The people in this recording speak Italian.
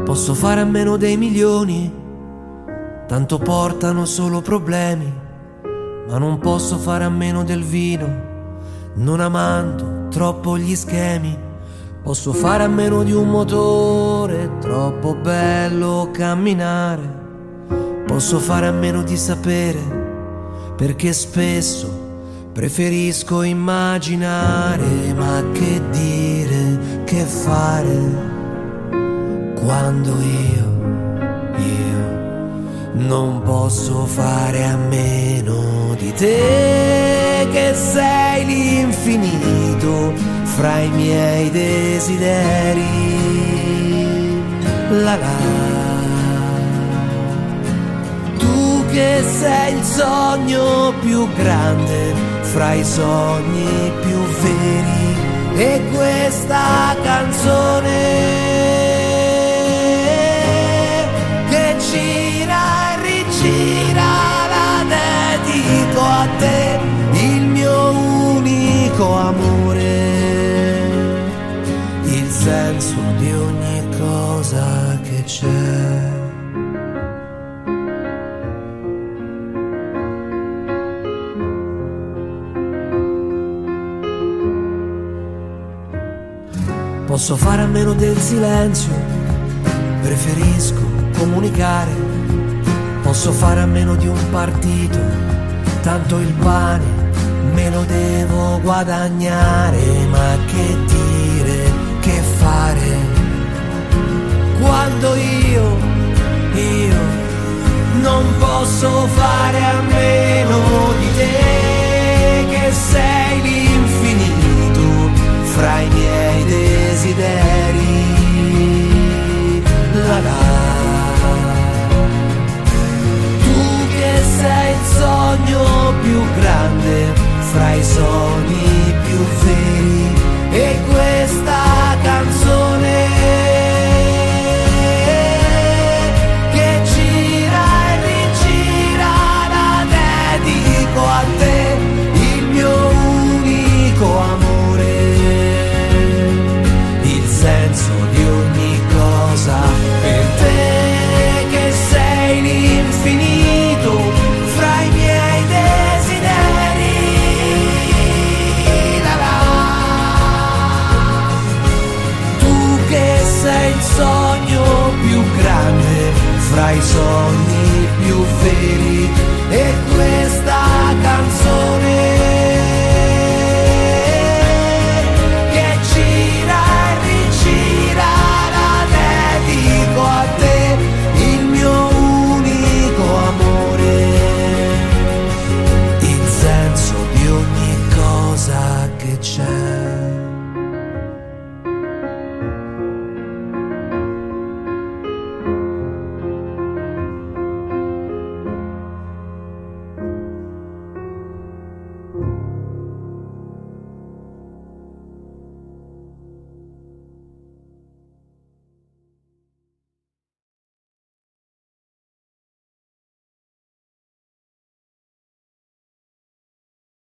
Posso fare a meno dei milioni, tanto portano solo problemi, ma non posso fare a meno del vino, non amando troppo gli schemi. Posso fare a meno di un motore, troppo bello camminare. Posso fare a meno di sapere, perché spesso preferisco immaginare. Ma che dire, che fare, quando io non posso fare a meno di te, che sei l'infinito fra i miei desideri. La la, tu che sei il sogno più grande fra i sogni più veri, e questa canzone che gira e rigira la dedico a te, il mio unico amore, il senso di ogni cosa che c'è. Posso fare a meno del silenzio, preferisco comunicare. Posso fare a meno di un partito, tanto il pane me lo devo guadagnare. Ma che dire, che fare, quando io non posso fare a meno di te, che sei l'infinito fra i miei desideri. La la, tu che sei il sogno più grande fra i sogni più veri, e questa canzone che gira e rigira la dedico a te, il mio unico amore, il senso di ogni cosa, per te che sei l'infinito fra i miei desideri. La la, tu che sei il sogno più grande fra i sogni più veri, e questa canzone a te, il mio unico amore, il senso di ogni cosa che c'è.